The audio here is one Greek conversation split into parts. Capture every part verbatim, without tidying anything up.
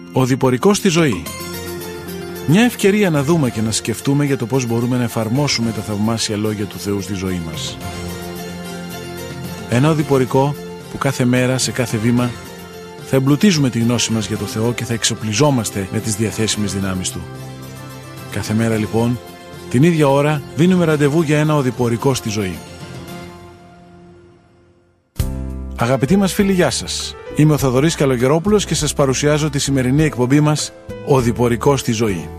Ο διπορικός στη ζωή. Μια ευκαιρία να δούμε και να σκεφτούμε για το πώς μπορούμε να εφαρμόσουμε τα θαυμάσια λόγια του Θεού στη ζωή μας. Ένα οδηπορικό που κάθε μέρα, σε κάθε βήμα, θα εμπλουτίζουμε τη γνώση μας για το Θεό και θα εξοπλιζόμαστε με τις διαθέσιμες δυνάμεις Του. Κάθε μέρα λοιπόν, την ίδια ώρα, δίνουμε ραντεβού για ένα οδηπορικό στη ζωή. Αγαπητοί μας φίλοι, γεια σας. Είμαι ο Θοδωρής Καλογερόπουλος και σας παρουσιάζω τη σημερινή εκπομπή μας «Οδηπορικό στη ζωή».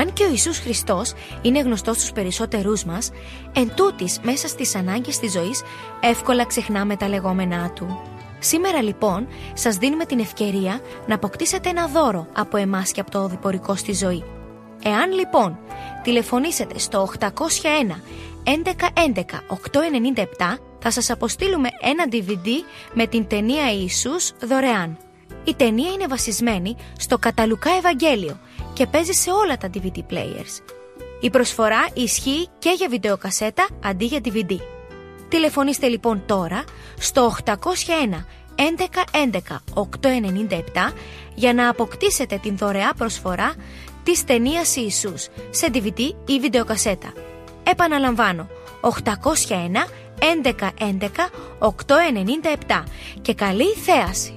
Αν και ο Ιησούς Χριστός είναι γνωστός στους περισσότερούς μας, εν τούτης μέσα στις ανάγκες της ζωής εύκολα ξεχνάμε τα λεγόμενά Του. Σήμερα λοιπόν σας δίνουμε την ευκαιρία να αποκτήσετε ένα δώρο από εμάς και από το οδηπορικό στη ζωή. Εάν λοιπόν τηλεφωνήσετε στο οκτακόσια ένα έντεκα έντεκα οκτακόσια ενενήντα επτά, θα σας αποστείλουμε ένα ντι βι ντι με την ταινία Ιησούς δωρεάν. Η ταινία είναι βασισμένη στο κατά Λουκά Ευαγγέλιο και παίζει σε όλα τα ντι βι ντι players. Η προσφορά ισχύει και για βιντεοκασέτα αντί για ντι βι ντι. Τηλεφωνήστε λοιπόν τώρα στο οκτακόσια ένα έντεκα έντεκα οκτακόσια ενενήντα επτά για να αποκτήσετε την δωρεά προσφορά της ταινίας Ιησούς σε ντι βι ντι ή βιντεοκασέτα. Επαναλαμβάνω, οκτακόσια ένα έντεκα έντεκα οκτακόσια ενενήντα επτά και καλή θέαση!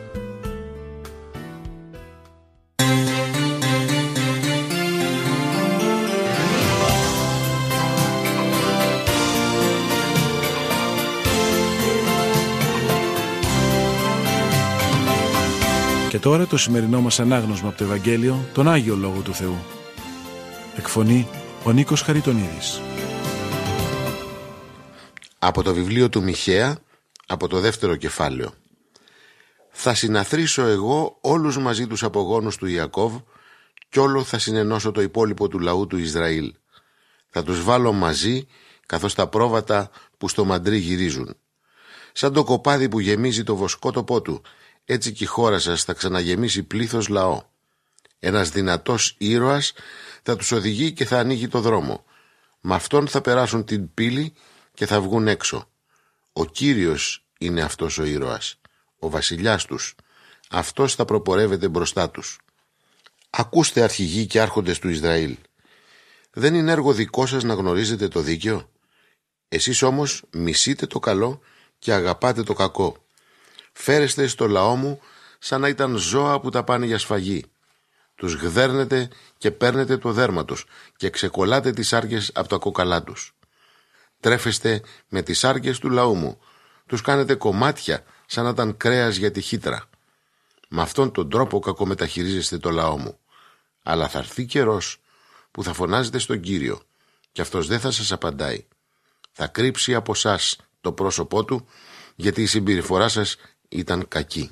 Και τώρα το σημερινό μας ανάγνωσμα από το Ευαγγέλιο, τον Άγιο Λόγο του Θεού. Εκφωνεί ο Νίκος Χαριτονίδης. Από το βιβλίο του Μιχαία, από το δεύτερο κεφάλαιο. Θα συναθρήσω εγώ όλους μαζί τους απογόνους του Ιακώβ κι όλο θα συνενώσω το υπόλοιπο του λαού του Ισραήλ. Θα τους βάλω μαζί καθώς τα πρόβατα που στο μαντρί γυρίζουν. Σαν το κοπάδι που γεμίζει το βοσκότοπό του, έτσι και η χώρα σας θα ξαναγεμίσει πλήθος λαό. Ένας δυνατός ήρωας θα τους οδηγεί και θα ανοίγει το δρόμο. Με αυτόν θα περάσουν την πύλη και θα βγουν έξω. Ο Κύριος είναι αυτός ο ήρωας, ο βασιλιάς τους. Αυτός θα προπορεύεται μπροστά τους. Ακούστε αρχηγοί και άρχοντες του Ισραήλ. Δεν είναι έργο δικό σας να γνωρίζετε το δίκαιο? Εσείς όμως μισείτε το καλό και αγαπάτε το κακό. Φέρεστε στο λαό μου σαν να ήταν ζώα που τα πάνε για σφαγή. Τους γδέρνετε και παίρνετε το δέρμα τους και ξεκολλάτε τις άρκες από τα κόκαλά τους. Τρέφεστε με τις άρκες του λαού μου. Τους κάνετε κομμάτια σαν να ήταν κρέας για τη χύτρα. Με αυτόν τον τρόπο κακομεταχειρίζεστε το λαό μου. Αλλά θα έρθει καιρός που θα φωνάζετε στον Κύριο και αυτός δεν θα σας απαντάει. Θα κρύψει από σας το πρόσωπό του, γιατί η συμπεριφορά σας ήταν κακή.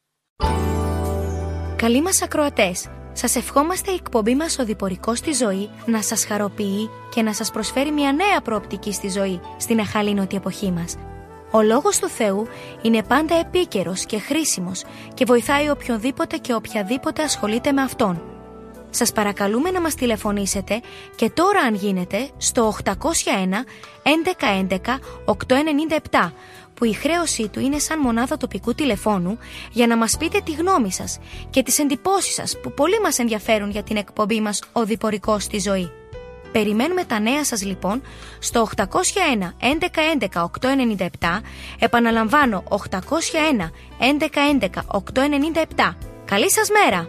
Καλοί μας ακροατές, σας ευχόμαστε η εκπομπή μας «Οδηπορικό στη ζωή» να σας χαροποιεί και να σας προσφέρει μια νέα προοπτική στη ζωή στην αχαλήνωτη εποχή μας. Ο Λόγος του Θεού είναι πάντα επίκαιρος και χρήσιμος και βοηθάει οποιονδήποτε και οποιαδήποτε ασχολείται με Αυτόν. Σας παρακαλούμε να μας τηλεφωνήσετε και τώρα αν γίνεται στο οκτακόσια ένα έντεκα έντεκα οκτακόσια ενενήντα επτά, που η χρέωσή του είναι σαν μονάδα τοπικού τηλεφώνου, για να μας πείτε τη γνώμη σας και τις εντυπώσεις σας που πολύ μας ενδιαφέρουν για την εκπομπή μας «Οδηπορικό στη ζωή». Περιμένουμε τα νέα σας λοιπόν στο οκτακόσια ένα έντεκα έντεκα οκτακόσια ενενήντα επτά, επαναλαμβάνω οκτακόσια ένα έντεκα έντεκα οκτακόσια ενενήντα επτά. Καλή σας μέρα!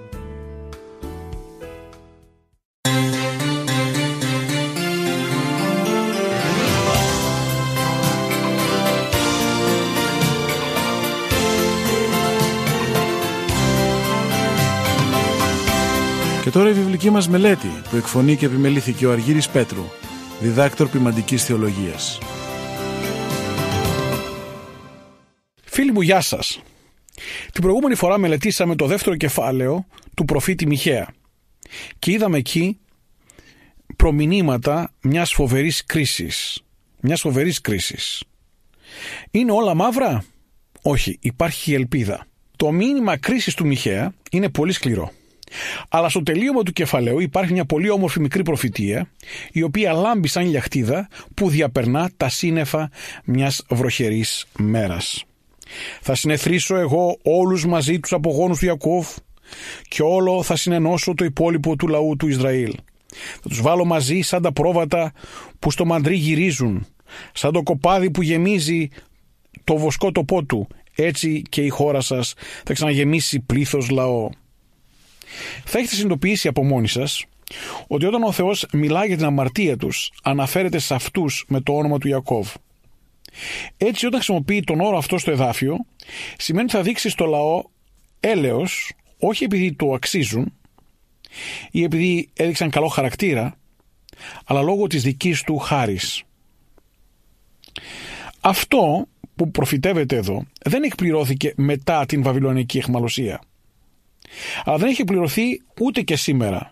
Και τώρα η βιβλική μας μελέτη που εκφωνεί και επιμελήθηκε ο Αργύρης Πέτρου, διδάκτορ ποιμαντικής θεολογίας. Φίλοι μου, γεια σας. Την προηγούμενη φορά μελετήσαμε το δεύτερο κεφάλαιο του προφήτη Μιχαία και είδαμε εκεί προμηνύματα μιας φοβερής κρίσης. Μιας φοβερής κρίσης. Είναι όλα μαύρα? Όχι, υπάρχει ελπίδα. Το μήνυμα κρίσης του Μιχαία είναι πολύ σκληρό. Αλλά στο τελείωμα του κεφαλαίου υπάρχει μια πολύ όμορφη μικρή προφητεία, η οποία λάμπει σαν λιαχτίδα που διαπερνά τα σύννεφα μιας βροχερής μέρας. Θα συνεθρήσω εγώ όλους μαζί τους απογόνους του Ιακώβ και όλο θα συνενώσω το υπόλοιπο του λαού του Ισραήλ. Θα τους βάλω μαζί σαν τα πρόβατα που στο μαντρί γυρίζουν, σαν το κοπάδι που γεμίζει το βοσκότοπό του, έτσι και η χώρα σας θα ξαναγεμίσει πλήθος λαό. Θα έχετε συνειδητοποιήσει από μόνοι σας ότι όταν ο Θεός μιλάει για την αμαρτία τους, αναφέρεται σε αυτούς με το όνομα του Ιακώβ. Έτσι, όταν χρησιμοποιεί τον όρο αυτό στο εδάφιο, σημαίνει ότι θα δείξει στο λαό έλεος, όχι επειδή το αξίζουν, ή επειδή έδειξαν καλό χαρακτήρα, αλλά λόγω της δικής του χάρης. Αυτό που προφητεύεται εδώ δεν εκπληρώθηκε μετά την βαβυλωνική αιχμαλωσία, αλλά δεν έχει πληρωθεί ούτε και σήμερα.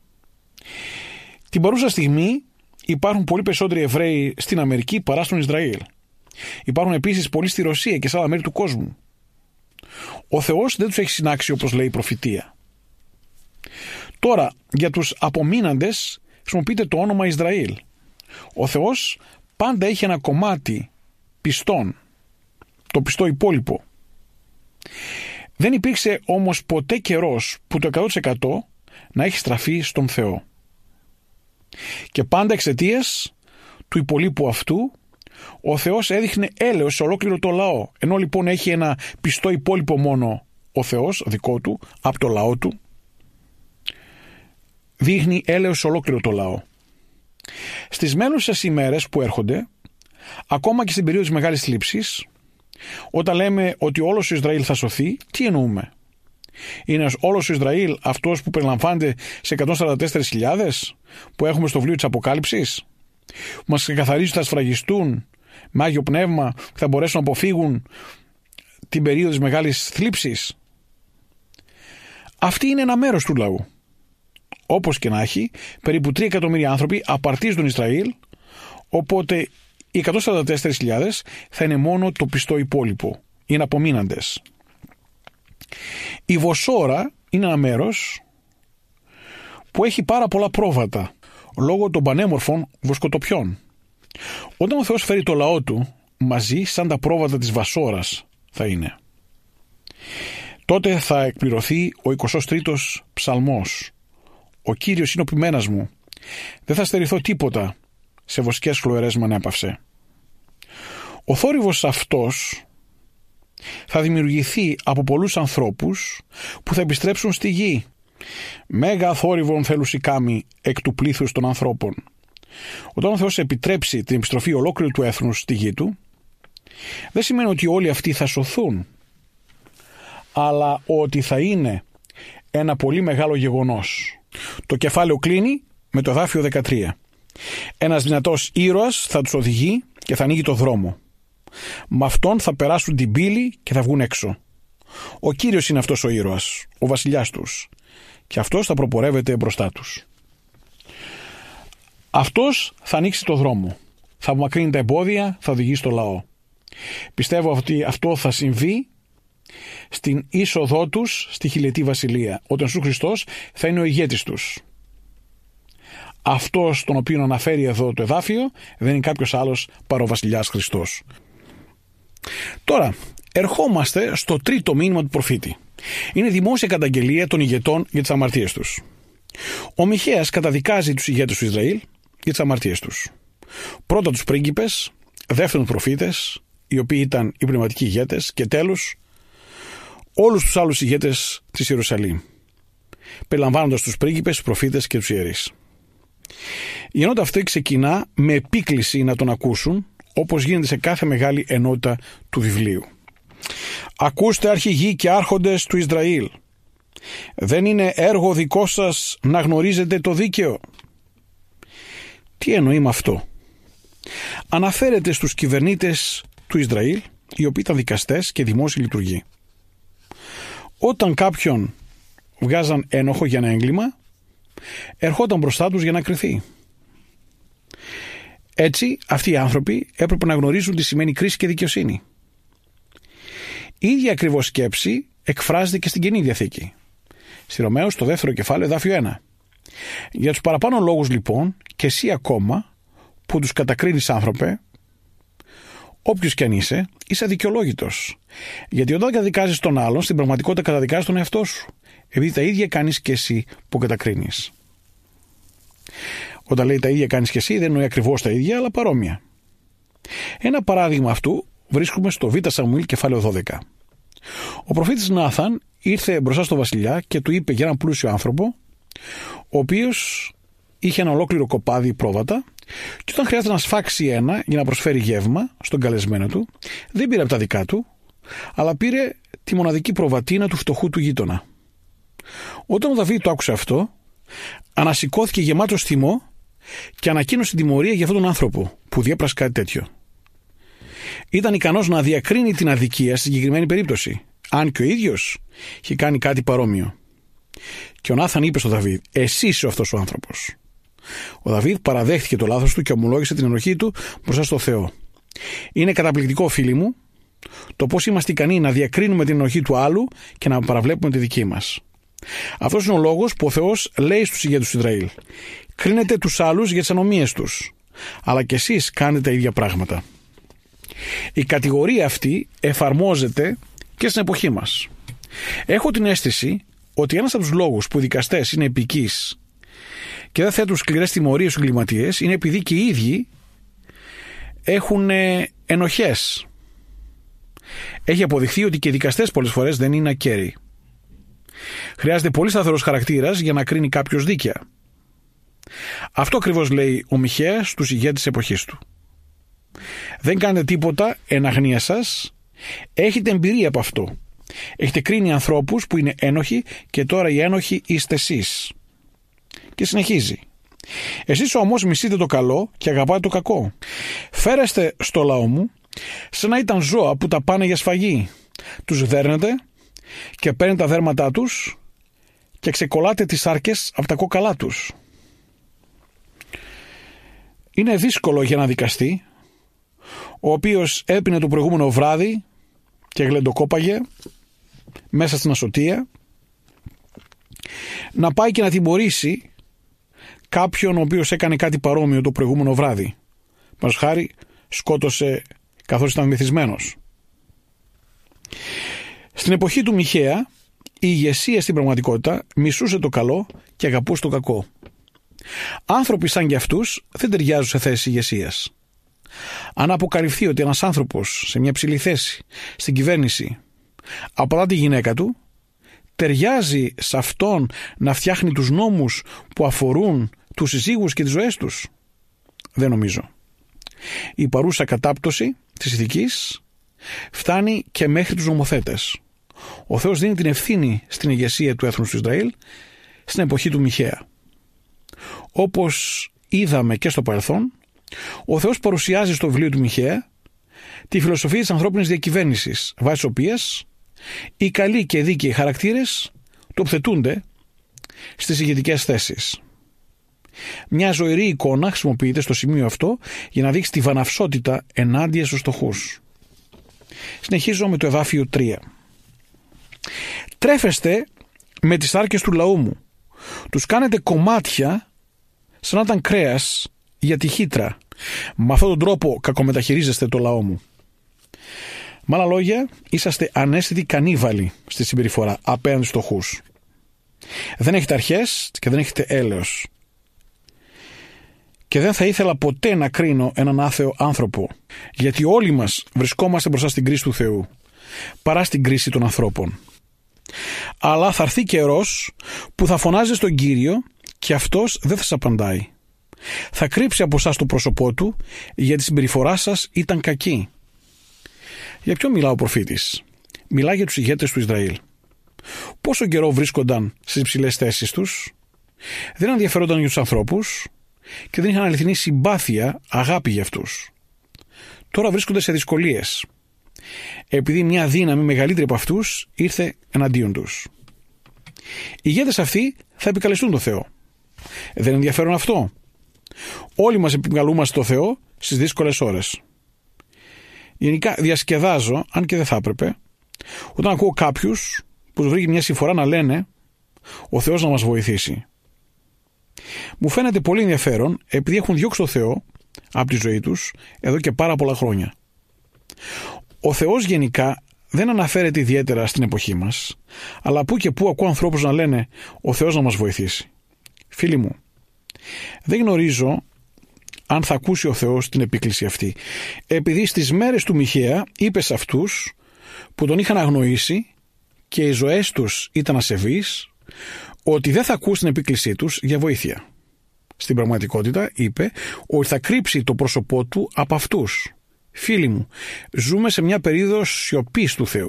Την παρούσα στιγμή υπάρχουν πολύ περισσότεροι Εβραίοι στην Αμερική παρά στον Ισραήλ. Υπάρχουν επίσης πολλοί στη Ρωσία και σε άλλα μέρη του κόσμου. Ο Θεός δεν τους έχει συνάξει όπως λέει η προφητεία. Τώρα, για τους απομείναντες χρησιμοποιείται το όνομα Ισραήλ. Ο Θεός πάντα έχει ένα κομμάτι πιστών, το πιστό υπόλοιπο. Δεν υπήρξε όμως ποτέ καιρός που το εκατό τοις εκατό να έχει στραφεί στον Θεό. Και πάντα εξαιτίας του υπολείπου αυτού ο Θεός έδειχνε έλεος σε ολόκληρο το λαό. Ενώ λοιπόν έχει ένα πιστό υπόλοιπο μόνο ο Θεός δικό του από το λαό του, δείχνει έλεος σε ολόκληρο το λαό. Στις μέλουσες ημέρες που έρχονται, ακόμα και στην περίοδο της μεγάλης θλίψης, όταν λέμε ότι όλος ο Ισραήλ θα σωθεί, τι εννοούμε? Είναι όλος ο Ισραήλ αυτός που περιλαμβάνεται σε εκατόν σαράντα τέσσερις χιλιάδες που έχουμε στο βιβλίο της Αποκάλυψης, που μας ξεκαθαρίζει ότι θα σφραγιστούν με Άγιο Πνεύμα και θα μπορέσουν να αποφύγουν την περίοδο της μεγάλης θλίψης? Αυτή είναι ένα μέρος του λαού. Όπως και να έχει, περίπου τρία εκατομμύρια άνθρωποι απαρτίζουν τον Ισραήλ, οπότε οι εκατόν σαράντα τέσσερις χιλιάδες θα είναι μόνο το πιστό υπόλοιπο, είναι απομείναντες. Η Βοσόρα είναι ένα μέρος που έχει πάρα πολλά πρόβατα λόγω των πανέμορφων βοσκοτοπιών. Όταν ο Θεός φέρει το λαό του μαζί, σαν τα πρόβατα της Βασόρας θα είναι. Τότε θα εκπληρωθεί ο εικοστός τρίτος ψαλμός. Ο Κύριος είναι ο ποιμένας μου. Δεν θα στερηθώ τίποτα. Σε βοσκές χλωερές με ανέπαυσε. Ο θόρυβος αυτός θα δημιουργηθεί από πολλούς ανθρώπους που θα επιστρέψουν στη γη. Μέγα θόρυβον θέλουσι κάμη εκ του πλήθους των ανθρώπων. Όταν ο Θεός επιτρέψει την επιστροφή ολόκληρου του έθνους στη γη του, δεν σημαίνει ότι όλοι αυτοί θα σωθούν, αλλά ότι θα είναι ένα πολύ μεγάλο γεγονός. Το κεφάλαιο κλείνει με το εδάφιο δεκατρία. Ένας δυνατός ήρωας θα τους οδηγεί και θα ανοίγει το δρόμο. Με αυτόν θα περάσουν την πύλη και θα βγουν έξω. Ο Κύριος είναι αυτός ο ήρωας, ο βασιλιάς τους, και αυτός θα προπορεύεται μπροστά τους. Αυτός θα ανοίξει το δρόμο, θα απομακρύνει τα εμπόδια, θα οδηγήσει το λαό. Πιστεύω ότι αυτό θα συμβεί στην είσοδό τους στη χιλιετή βασιλεία, όταν ο Ιησούς Χριστός θα είναι ο ηγέτης τους. Αυτός τον οποίο αναφέρει εδώ το εδάφιο δεν είναι κάποιος άλλος παρά ο βασιλιάς Χριστός. Τώρα, ερχόμαστε στο τρίτο μήνυμα του προφήτη. Είναι δημόσια καταγγελία των ηγετών για τις αμαρτίες τους. Ο Μιχαίας καταδικάζει τους ηγέτες του Ισραήλ για τις αμαρτίες τους. Πρώτα τους πρίγκιπες, δεύτερον προφήτες, οι οποίοι ήταν οι πνευματικοί ηγέτες, και τέλος όλους τους άλλους ηγέτες της Ιερουσαλήμ, περιλαμβάνοντας τους πρίγκιπες, τους προφήτες και τους ιερείς. Η ενότητα αυτή ξεκινά με επίκληση να τον ακούσουν, όπως γίνεται σε κάθε μεγάλη ενότητα του βιβλίου. «Ακούστε αρχηγοί και άρχοντες του Ισραήλ, δεν είναι έργο δικό σας να γνωρίζετε το δίκαιο?» Τι εννοεί με αυτό? Αναφέρεται στους κυβερνήτες του Ισραήλ, οι οποίοι ήταν δικαστές και δημόσιοι λειτουργοί. Όταν κάποιον βγάζαν ένοχο για ένα έγκλημα, ερχόταν μπροστά τους για να κριθεί. Έτσι, αυτοί οι άνθρωποι έπρεπε να γνωρίζουν τι σημαίνει κρίση και δικαιοσύνη. Η ίδια ακριβώς σκέψη εκφράζεται και στην Καινή Διαθήκη. Στη Ρωμαίους, το δεύτερο κεφάλαιο, εδάφιο ένα. Για τους παραπάνω λόγους λοιπόν, και εσύ ακόμα που τους κατακρίνεις άνθρωπε, όποιος κι αν είσαι, είσαι αδικαιολόγητος. Γιατί όταν καταδικάζεις τον άλλον, στην πραγματικότητα καταδικάζεις τον εαυτό σου. Επειδή τα ίδια κάνεις και εσύ που κατακρίνεις. Όταν λέει τα ίδια κάνεις και εσύ, δεν εννοεί ακριβώς τα ίδια, αλλά παρόμοια. Ένα παράδειγμα αυτού βρίσκουμε στο Β Σαμουήλ κεφάλαιο δώδεκα. Ο προφήτης Νάθαν ήρθε μπροστά στο βασιλιά και του είπε για έναν πλούσιο άνθρωπο, ο οποίος είχε ένα ολόκληρο κοπάδι πρόβατα, και όταν χρειάζεται να σφάξει ένα για να προσφέρει γεύμα στον καλεσμένο του, δεν πήρε από τα δικά του, αλλά πήρε τη μοναδική προβατίνα του φτωχού του γείτονα. Όταν ο Δαβίδ το άκουσε αυτό, ανασηκώθηκε γεμάτος θυμό και ανακοίνωσε τιμωρία για αυτόν τον άνθρωπο που διέπρασε κάτι τέτοιο. Ήταν ικανός να διακρίνει την αδικία στη συγκεκριμένη περίπτωση, αν και ο ίδιος είχε κάνει κάτι παρόμοιο. Και ο Νάθαν είπε στον Δαβίδ: «Εσύ είσαι αυτός ο άνθρωπος». Ο Δαβίδ παραδέχτηκε το λάθος του και ομολόγησε την ενοχή του μπροστά στο Θεό. Είναι καταπληκτικό, φίλοι μου, το πώς είμαστε ικανοί να διακρίνουμε την ενοχή του άλλου και να παραβλέπουμε τη δική μας. Αυτός είναι ο λόγος που ο Θεός λέει στους ηγέτες του Ισραήλ: «Κρίνετε τους άλλους για τις ανομίες τους, αλλά και εσείς κάνετε τα ίδια πράγματα». Η κατηγορία αυτή εφαρμόζεται και στην εποχή μας. Έχω την αίσθηση ότι ένας από τους λόγους που οι δικαστές είναι επικείς και δεν θέτουν σκληρές τιμωρίες στους εγκληματίες είναι επειδή και οι ίδιοι έχουν ενοχές. Έχει αποδειχθεί ότι και οι δικαστές πολλές φορές δεν είναι ακέραιοι. Χρειάζεται πολύ σταθερός χαρακτήρας για να κρίνει κάποιος δίκαια. Αυτό ακριβώς λέει ο Μιχαίας στους ηγέτες της εποχής του. Δεν κάνετε τίποτα εν αγνία σας, έχετε εμπειρία από αυτό. Έχετε κρίνει ανθρώπους που είναι ένοχοι και τώρα οι ένοχοι είστε εσείς. Και συνεχίζει: «Εσείς όμως μισείτε το καλό και αγαπάτε το κακό. Φέρεστε στο λαό μου σαν να ήταν ζώα που τα πάνε για σφαγή. Τους δέρνετε και παίρνετε τα δέρματά τους και ξεκολλάτε τις σάρκες από τα κόκαλά τους». Είναι δύσκολο για ένα δικαστή, ο οποίος έπινε το προηγούμενο βράδυ και γλεντοκόπαγε μέσα στην ασωτεία, να πάει και να τιμωρήσει κάποιον ο οποίος έκανε κάτι παρόμοιο το προηγούμενο βράδυ. Μας χάρη σκότωσε καθώς ήταν μεθυσμένος. Στην εποχή του Μιχαία η ηγεσία στην πραγματικότητα μισούσε το καλό και αγαπούσε το κακό. Άνθρωποι σαν κι αυτούς δεν ταιριάζουν σε θέσεις ηγεσίας. Αν αποκαλυφθεί ότι ένας άνθρωπος σε μια ψηλή θέση στην κυβέρνηση απαντά τη γυναίκα του, ταιριάζει σε αυτόν να φτιάχνει τους νόμους που αφορούν τους συζύγους και τις ζωές τους? Δεν νομίζω. Η παρούσα κατάπτωση της ηθικής φτάνει και μέχρι τους νομοθέτες. Ο Θεός δίνει την ευθύνη στην ηγεσία του έθνους του Ισραήλ στην εποχή του Μιχαία. Όπως είδαμε και στο παρελθόν, ο Θεός παρουσιάζει στο βιβλίο του Μιχαία τη φιλοσοφία της ανθρώπινης διακυβέρνησης, βάσει της οποίας οι καλοί και δίκαιοι χαρακτήρες τοποθετούνται στις ηγετικές θέσεις. Μια ζωηρή εικόνα χρησιμοποιείται στο σημείο αυτό για να δείξει τη βαναυσότητα ενάντια στους φτωχούς. Συνεχίζω με το εδάφιο τρία. «Τρέφεστε με τις σάρκες του λαού μου. Τους κάνετε κομμάτια σαν να ήταν κρέας για τη χύτρα. Με αυτόν τον τρόπο κακομεταχειρίζεστε το λαό μου». Με άλλα λόγια, είσαστε ανέστητοι κανίβαλοι στη συμπεριφορά απέναντι στους φτωχούς. Δεν έχετε αρχές και δεν έχετε έλεος. Και δεν θα ήθελα ποτέ να κρίνω έναν άθεο άνθρωπο, γιατί όλοι μας βρισκόμαστε μπροστά στην κρίση του Θεού, παρά στην κρίση των ανθρώπων. Αλλά θα έρθει καιρός που θα φωνάζει στον Κύριο και αυτός δεν θα σας απαντάει. Θα κρύψει από εσάς το πρόσωπό του, γιατί η συμπεριφορά σας ήταν κακή. Για ποιο μιλά ο προφήτης? Μιλά για τους ηγέτες του Ισραήλ. Πόσο καιρό βρίσκονταν στις υψηλές θέσεις τους, δεν ενδιαφερόταν για τους ανθρώπους και δεν είχαν αληθινή συμπάθεια, αγάπη για αυτούς. Τώρα βρίσκονται σε δυσκολίες, επειδή μια δύναμη μεγαλύτερη από αυτούς ήρθε εναντίον τους. Οι ηγέτες αυτοί θα επικαλεστούν το Θεό. Δεν ενδιαφέρον αυτό? Όλοι μας επικαλούμαστε το Θεό στις δύσκολες ώρες. Γενικά διασκεδάζω, αν και δεν θα έπρεπε, όταν ακούω κάποιους που τους βρήκε μια συμφορά να λένε «Ο Θεός να μας βοηθήσει». Μου φαίνεται πολύ ενδιαφέρον, επειδή έχουν διώξει το Θεό από τη ζωή τους εδώ και πάρα πολλά χρόνια. Ο Θεός γενικά δεν αναφέρεται ιδιαίτερα στην εποχή μας, αλλά που και που ακούω ανθρώπους να λένε «Ο Θεός να μας βοηθήσει». Φίλοι μου, δεν γνωρίζω αν θα ακούσει ο Θεός την επίκληση αυτή, επειδή στις μέρες του Μιχαία είπε σε αυτούς που τον είχαν αγνοήσει και οι ζωές τους ήταν ασεβείς, ότι δεν θα ακούσει την επίκλησή τους για βοήθεια. Στην πραγματικότητα είπε ότι θα κρύψει το πρόσωπό του από αυτούς. Φίλοι μου, ζούμε σε μια περίοδο σιωπής του Θεού.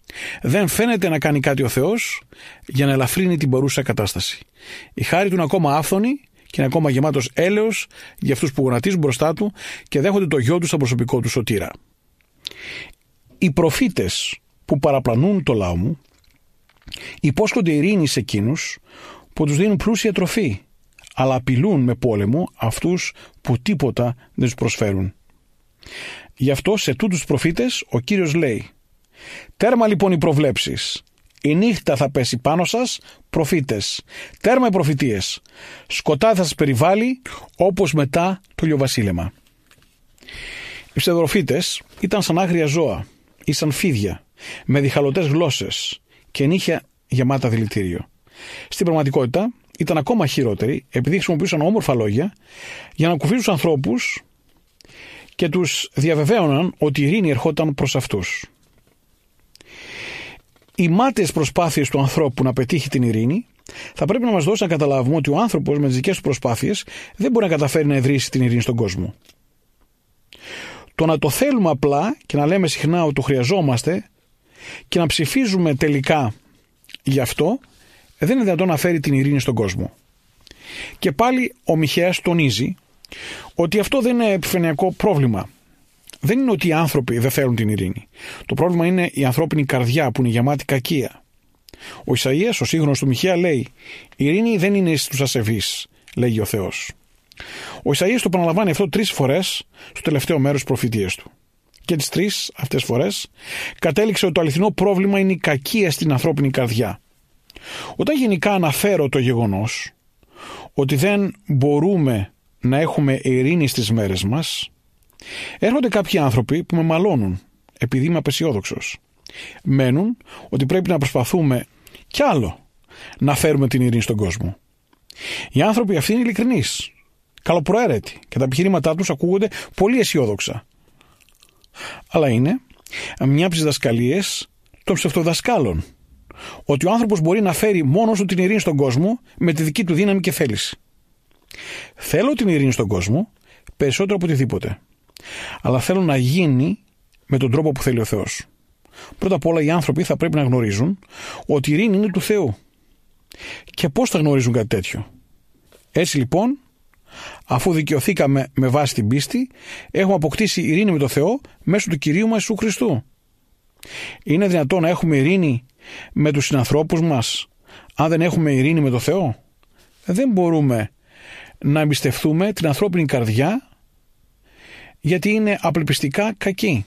Δεν φαίνεται να κάνει κάτι ο Θεός για να ελαφρύνει την παρούσα κατάσταση. Η χάρη του είναι ακόμα άφθονη και είναι ακόμα γεμάτος έλεος για αυτούς που γονατίζουν μπροστά του και δέχονται το γιο του σαν προσωπικό του σωτήρα. Οι προφήτες που παραπλανούν το λαό μου υπόσχονται ειρήνη σε εκείνους που τους δίνουν πλούσια τροφή, αλλά απειλούν με πόλεμο αυτούς που τίποτα δεν τους προσφέρουν. Γι' αυτό σε τούτους τους προφήτες ο Κύριος λέει: «Τέρμα λοιπόν οι προβλέψεις, η νύχτα θα πέσει πάνω σας, προφήτες, τέρμα οι προφητείες, σκοτάδι θα σας περιβάλλει όπως μετά το ηλιοβασίλεμα». Οι ψευδοπροφήτες ήταν σαν άγρια ζώα ή σαν φίδια, με διχαλωτές γλώσσες και νύχια γεμάτα δηλητήριο. Στην πραγματικότητα ήταν ακόμα χειρότεροι, επειδή χρησιμοποιούσαν όμορφα λόγια για να κουφίσουν τους ανθρώπους και τους διαβεβαίωναν ότι η ειρήνη ερχόταν προς αυτούς. Οι μάταιες προσπάθειες του ανθρώπου να πετύχει την ειρήνη θα πρέπει να μας δώσουν να καταλάβουμε ότι ο άνθρωπος με τις δικές του προσπάθειες δεν μπορεί να καταφέρει να ιδρύσει την ειρήνη στον κόσμο. Το να το θέλουμε απλά και να λέμε συχνά ότι το χρειαζόμαστε και να ψηφίζουμε τελικά γι' αυτό δεν είναι δυνατόν να φέρει την ειρήνη στον κόσμο. Και πάλι ο Μιχαίας τονίζει ότι αυτό δεν είναι επιφανειακό πρόβλημα. Δεν είναι ότι οι άνθρωποι δεν θέλουν την ειρήνη. Το πρόβλημα είναι η ανθρώπινη καρδιά που είναι γεμάτη κακία. Ο Ισαΐας, ο σύγχρονος του Μιχαία, λέει: «Η ειρήνη δεν είναι στους ασεβείς», λέγει ο Θεός. Ο Ισαΐας το επαναλαμβάνει αυτό τρεις φορές στο τελευταίο μέρος της προφητείας του. Και τις τρεις αυτές φορές κατέληξε ότι το αληθινό πρόβλημα είναι η κακία στην ανθρώπινη καρδιά. Όταν γενικά αναφέρω το γεγονός ότι δεν μπορούμε να έχουμε ειρήνη στις μέρες μας, έρχονται κάποιοι άνθρωποι που με μαλώνουν επειδή είμαι απεσιόδοξος. Μένουν ότι πρέπει να προσπαθούμε κι άλλο να φέρουμε την ειρήνη στον κόσμο. Οι άνθρωποι αυτοί είναι ειλικρινείς, καλοπροαίρετοι και τα επιχειρήματά τους ακούγονται πολύ αισιόδοξα. Αλλά είναι μια από τις δασκαλίες των ψευτοδασκάλων, ότι ο άνθρωπος μπορεί να φέρει μόνος του την ειρήνη στον κόσμο με τη δική του δύναμη και θέληση. Θέλω την ειρήνη στον κόσμο περισσότερο από οτιδήποτε, αλλά θέλω να γίνει με τον τρόπο που θέλει ο Θεός. Πρώτα απ' όλα οι άνθρωποι θα πρέπει να γνωρίζουν ότι η ειρήνη είναι του Θεού. Και πώς θα γνωρίζουν κάτι τέτοιο? Έτσι λοιπόν, αφού δικαιωθήκαμε με βάση την πίστη, έχουμε αποκτήσει ειρήνη με τον Θεό μέσω του Κυρίου μας Ιησού Χριστού. Είναι δυνατόν να έχουμε ειρήνη με τους συνανθρώπους μας αν δεν έχουμε ειρήνη με τον Θεό? Δεν μπορούμε να εμπιστευτούμε την ανθρώπινη καρδιά, γιατί είναι απελπιστικά κακή.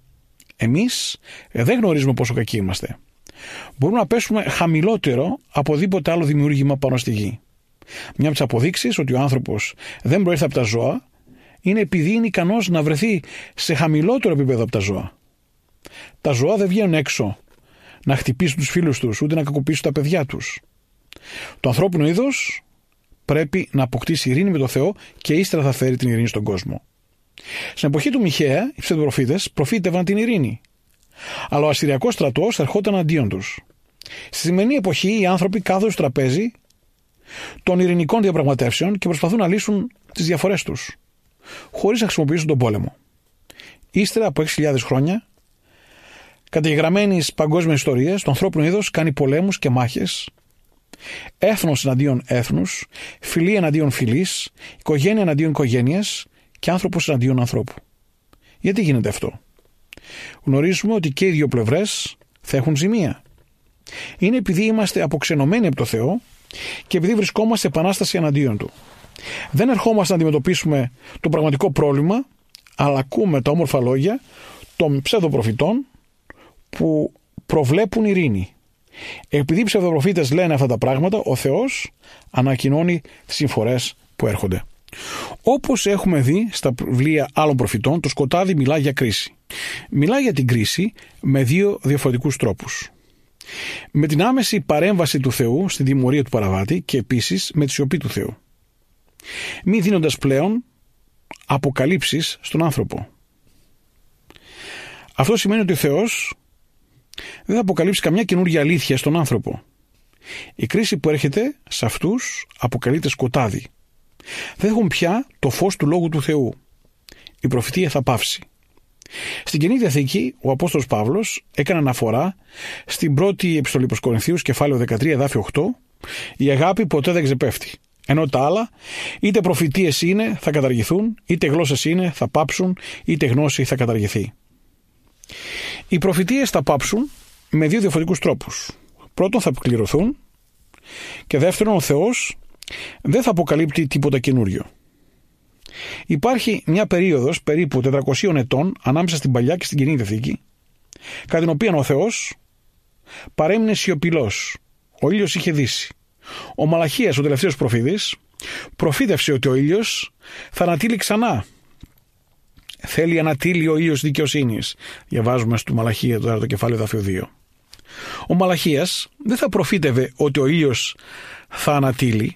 Εμείς δεν γνωρίζουμε πόσο κακοί είμαστε. Μπορούμε να πέσουμε χαμηλότερο από οδήποτε άλλο δημιούργημα πάνω στη γη. Μια από τις αποδείξεις ότι ο άνθρωπος δεν προέρχεται από τα ζώα είναι επειδή είναι ικανός να βρεθεί σε χαμηλότερο επίπεδο από τα ζώα. Τα ζώα δεν βγαίνουν έξω να χτυπήσουν τους φίλους τους, ούτε να κακοποιήσουν τα παιδιά τους. Το ανθρώπινο είδος πρέπει να αποκτήσει ειρήνη με τον Θεό και ύστερα θα φέρει την ειρήνη στον κόσμο. Στην εποχή του Μιχαία, οι ψευδοπροφήτες προφήτευαν την ειρήνη, αλλά ο ασσυριακός στρατός ερχόταν αντίον τους. Στη σημερινή εποχή οι άνθρωποι κάθονται στο τραπέζι των ειρηνικών διαπραγματεύσεων και προσπαθούν να λύσουν τις διαφορές τους, χωρίς να χρησιμοποιήσουν τον πόλεμο. Ύστερα από έξι χιλιάδες χρόνια, καταγεγραμμένης παγκόσμιας ιστορίας, το ανθρώπινο είδος κάνει πολέμους και μάχες, έθνος εναντίον έθνους, φυλή εναντίον φυλής, οικογένεια εναντίον οικογένειας και άνθρωπος εναντίον ανθρώπου. Γιατί γίνεται αυτό? Γνωρίζουμε ότι και οι δύο πλευρές θα έχουν ζημία. Είναι επειδή είμαστε αποξενωμένοι από το Θεό και επειδή βρισκόμαστε σε επανάσταση εναντίον Του. Δεν ερχόμαστε να αντιμετωπίσουμε το πραγματικό πρόβλημα, αλλά ακούμε τα όμορφα λόγια των ψευδοπροφητών που προβλέπουν ειρήνη. Επειδή οι ψευδοπροφήτες λένε αυτά τα πράγματα, ο Θεός ανακοινώνει τις συμφορές που έρχονται. Όπως έχουμε δει στα βιβλία άλλων προφητών, το σκοτάδι μιλά για κρίση. Μιλά για την κρίση με δύο διαφορετικούς τρόπους. Με την άμεση παρέμβαση του Θεού στην τιμωρία του παραβάτη και επίσης με τη σιωπή του Θεού. Μη δίνοντας πλέον αποκαλύψεις στον άνθρωπο. Αυτό σημαίνει ότι ο Θεός δεν θα αποκαλύψει καμιά καινούργια αλήθεια στον άνθρωπο. Η κρίση που έρχεται σε αυτούς αποκαλείται σκοτάδι. Δεν έχουν πια το φως του Λόγου του Θεού. Η προφητεία θα πάυσει. Στην Καινή Διαθήκη, ο Απόστολος Παύλος έκανε αναφορά στην πρώτη επιστολή προς Κορινθίους, κεφάλαιο δεκατρία, εδάφιο οκτώ, η αγάπη ποτέ δεν ξεπέφτει. Ενώ τα άλλα, είτε προφητείες είναι, θα καταργηθούν, είτε γλώσσες είναι, θα πάψουν, είτε γνώση θα καταργηθεί. Οι προφητείες θα πάψουν με δύο διαφορετικούς τρόπους. Πρώτον, θα επικληρωθούν, και δεύτερον, ο Θεός δεν θα αποκαλύπτει τίποτα καινούριο. Υπάρχει μια περίοδος περίπου τετρακοσίων ετών ανάμεσα στην Παλιά και στην Καινή Διαθήκη, κατά την οποία ο Θεός παρέμεινε σιωπηλός. Ο ήλιος είχε δύσει. Ο Μαλαχίας, ο τελευταίος προφήτης, προφήτευσε ότι ο ήλιος θα ανατείλει ξανά. Θέλει ανατείλει ο ήλιος δικαιοσύνης. Διαβάζουμε στο Μαλαχία το τέταρτο κεφάλαιο, εδάφιο δύο. Ο Μαλαχίας δεν θα προφήτευε ότι ο ήλιος θα ανατείλει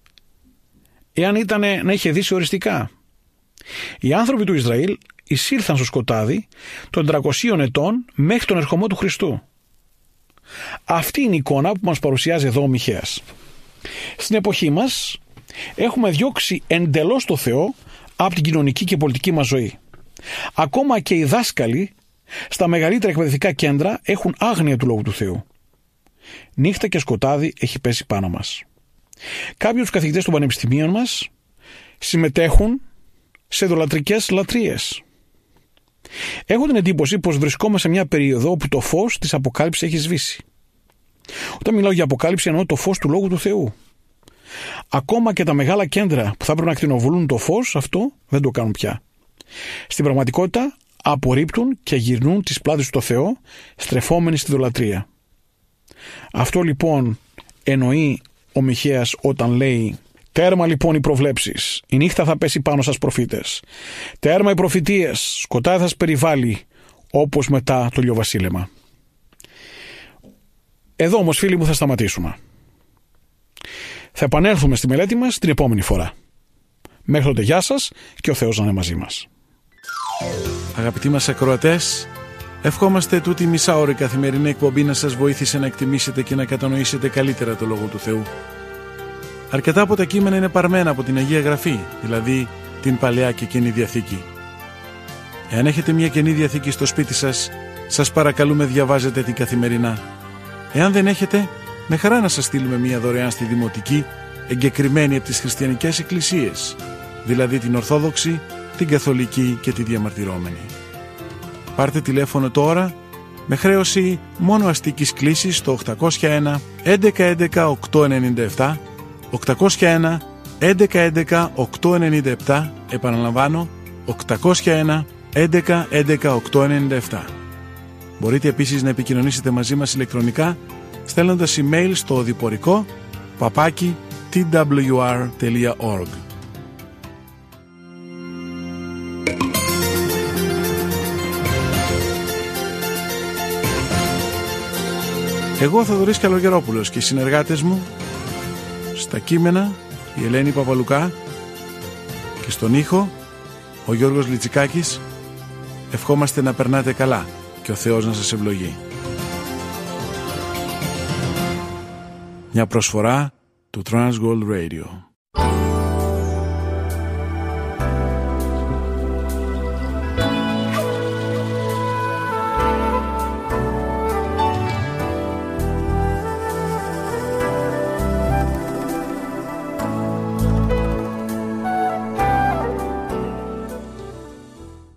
εάν ήταν να είχε δύσει οριστικά. Οι άνθρωποι του Ισραήλ εισήλθαν στο σκοτάδι των τετρακοσίων ετών μέχρι τον ερχομό του Χριστού. Αυτή είναι η εικόνα που μας παρουσιάζει εδώ ο Μιχαίας. Στην εποχή μας έχουμε διώξει εντελώς το Θεό από την κοινωνική και πολιτική μας ζωή. Ακόμα και οι δάσκαλοι στα μεγαλύτερα εκπαιδευτικά κέντρα έχουν άγνοια του Λόγου του Θεού. Νύχτα και σκοτάδι έχει πέσει πάνω μας. Κάποιοι τους καθηγητές των πανεπιστημίων μας συμμετέχουν σε ειδωλατρικές λατρείες. Έχω την εντύπωση πως βρισκόμαστε σε μια περίοδο όπου το φως της Αποκάλυψης έχει σβήσει. Όταν μιλάω για Αποκάλυψη εννοώ το φως του Λόγου του Θεού. Ακόμα και τα μεγάλα κέντρα που θα πρέπει να ακτινοβολούν το φως, αυτό δεν το κάνουν πια. Στην πραγματικότητα απορρίπτουν και γυρνούν τις πλάτες στο Θεό, στρεφόμενοι στη ειδωλατρία. Αυτό λοιπόν εννοεί ο Μιχαίας όταν λέει: τέρμα λοιπόν οι προβλέψεις, η νύχτα θα πέσει πάνω σας προφήτες. Τέρμα οι προφητείες, σκοτάδι θα σας περιβάλλει, όπως μετά το ηλιοβασίλεμα. Εδώ όμως, φίλοι μου, θα σταματήσουμε. Θα επανέλθουμε στη μελέτη μας την επόμενη φορά. Μέχρι τότε, γεια σας και ο Θεός να είναι μαζί μας. Αγαπητοί μας ακροατές, ευχόμαστε τούτη μισάωρη καθημερινή εκπομπή να σας βοήθησε να εκτιμήσετε και να κατανοήσετε καλύτερα το Λόγο του Θεού. Αρκετά από τα κείμενα είναι παρμένα από την Αγία Γραφή, δηλαδή την Παλαιά και Καινή Διαθήκη. Εάν έχετε μια Καινή Διαθήκη στο σπίτι σας, σας παρακαλούμε διαβάζετε την καθημερινά. Εάν δεν έχετε, με χαρά να σας στείλουμε μια δωρεάν στη Δημοτική, εγκεκριμένη από τις χριστιανικές εκκλησίες, δηλαδή την Ορθόδοξη, την Καθολική και τη Διαμαρτυρόμενη. Πάρτε τηλέφωνο τώρα με χρέωση μόνο αστικής κλήσης στο οκτακόσια ένα έντεκα έντεκα οκτακόσια ενενήντα επτά, οκτακόσια ένα έντεκα έντεκα οκτακόσια ενενήντα επτά, επαναλαμβάνω οκτακόσια ένα έντεκα έντεκα οκτακόσια ενενήντα επτά. Μπορείτε επίσης να επικοινωνήσετε μαζί μας ηλεκτρονικά στέλνοντας email στο οδηπορικό παπάκι τι ντάμπλιου αρ τελεία org. Εγώ, Θοδωρής Καλογερόπουλος, και οι συνεργάτες μου στα κείμενα, η Ελένη Παπαλουκά, και στον ήχο, ο Γιώργος Λιτσικάκης, ευχόμαστε να περνάτε καλά και ο Θεός να σας ευλογεί. Μια προσφορά του Transworld Radio.